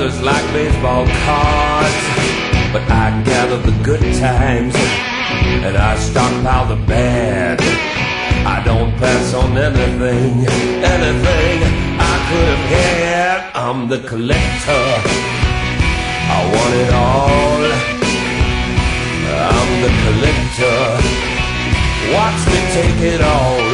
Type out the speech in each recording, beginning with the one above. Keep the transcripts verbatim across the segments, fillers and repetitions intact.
colors like baseball cards, but I gather the good times and I stockpile the bad. I don't pass on anything, anything I could have had. I'm the collector, I want it all. I'm the collector, watch me take it all.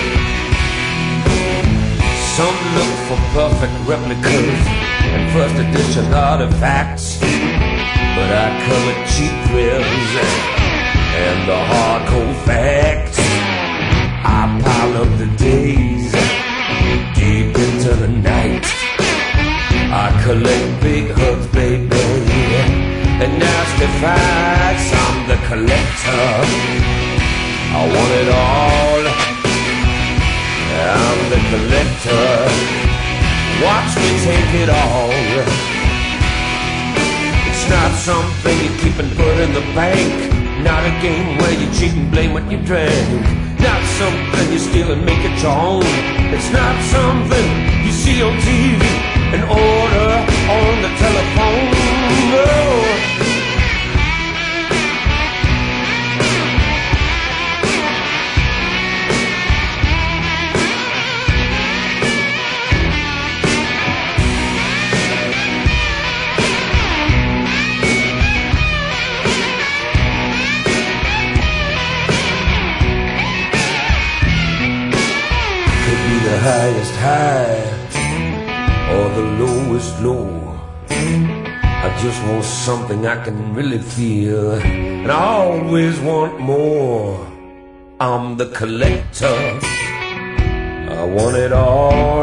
Some look for perfect replicas and first edition artifacts, but I collect cheap thrills and the hardcore facts. I pile up the days deep into the night. I collect big hugs, baby, and nasty fights. I'm the collector, I want it all. I'm the collector, watch me take it all. It's not something you keep and put in the bank, not a game where you cheat and blame what you drank, not something you steal and make it your own. It's not something you see on T V and order on the telephone. No. The highest high or the lowest low, I just want something I can really feel, and I always want more. I'm the collector, I want it all.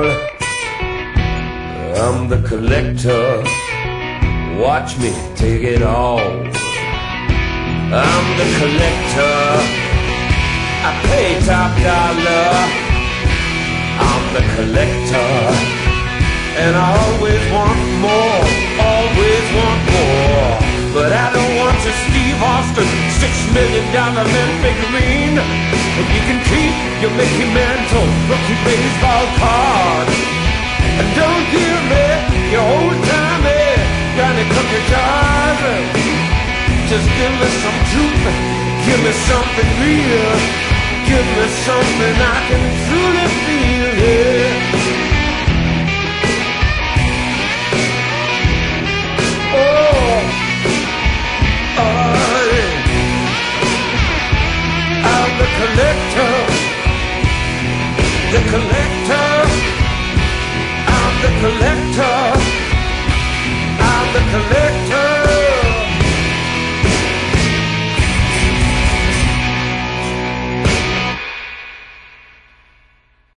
I'm the collector, watch me take it all. I'm the collector, I pay top dollar. I'm the collector, and I always want more, always want more. But I don't want your Steve Austin six million dollar man figurine. And you can keep your Mickey Mantle rookie baseball card. And don't give me your old-timey Johnny Cookie jars. Just give me some truth, give me something real, give me something I can truly feel, yeah.